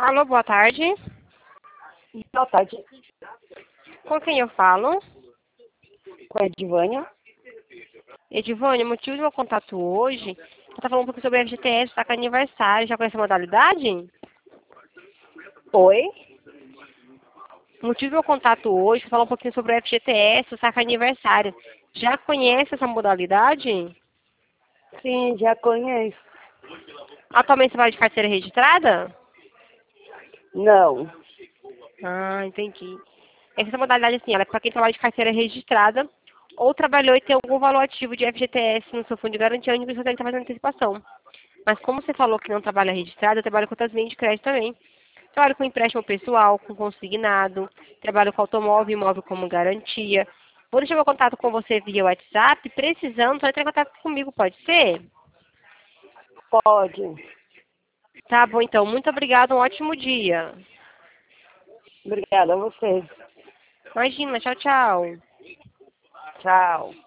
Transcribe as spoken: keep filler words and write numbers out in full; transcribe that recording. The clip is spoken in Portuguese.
Alô, boa tarde. Boa tarde, Com quem eu falo? com a Edivânia. Edivânia, o motivo do meu contato hoje é estar falando um pouco sobre a F G T S, está com aniversário. Já conhece a modalidade? Oi? O motivo do meu contato hoje é falar um pouquinho sobre o F G T S, o saca aniversário. Já conhece essa modalidade? Sim, já conheço. Atualmente você vai de carteira registrada? Não. Ah, entendi. Essa modalidade, assim, ela é para quem trabalha de carteira registrada ou trabalhou e tem algum valor ativo de F G T S no seu fundo de garantia, onde você tem que fazer antecipação. Mas como você falou que não trabalha registrado, eu trabalho com outras linhas de crédito também. Trabalho com empréstimo pessoal, com consignado, trabalho com automóvel e imóvel como garantia. Vou deixar meu contato com você via WhatsApp, precisando, só entrar em contato comigo, pode ser? Pode. Tá bom, então. Muito obrigada, um ótimo dia. Obrigada a você. Imagina, tchau, tchau. Tchau.